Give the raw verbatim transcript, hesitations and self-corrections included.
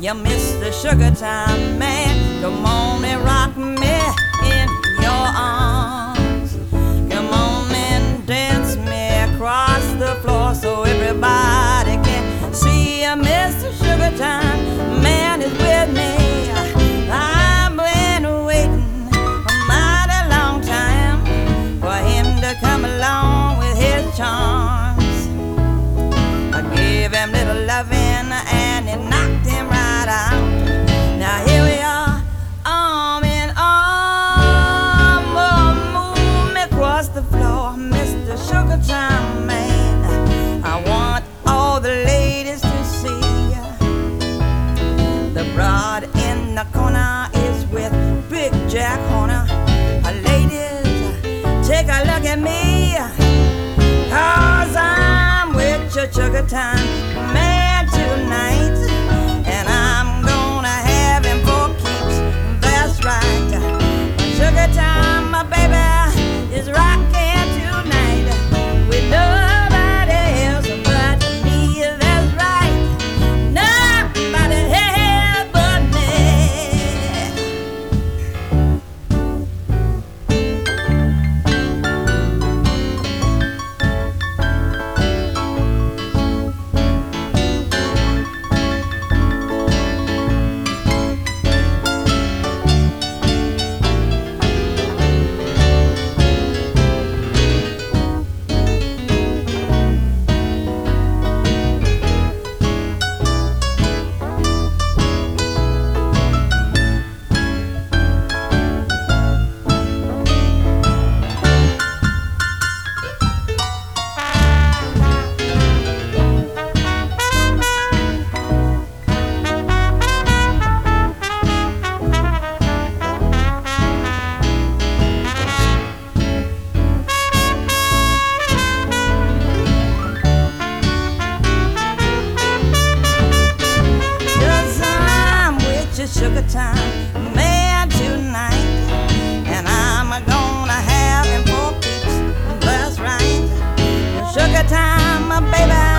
You miss the sugar time man. Come on and rock me in your arms. Come on and dance me across the floor so everybody can see. You miss the sugar time man is with me. I've been waiting a mighty long time for him to come along with his charms. I gave him little loving and it knocked him right out. Now here we are, arm in arm. Oh, move me across the floor, Mister Sugar Time Man. I want all the ladies to see the broad in the corner is with Big Jack Horner. Uh, ladies, take a look at me, 'cause I'm with your Sugar Time Man tonight, and I'm gonna have him for keeps. That's right. Sugar Time, my baby, is rocking tonight with nobody else but me. That's right. Nobody else but me. Sugar Time Man tonight, and I'm gonna have him for keeps. That's right. Sugar Time, my baby.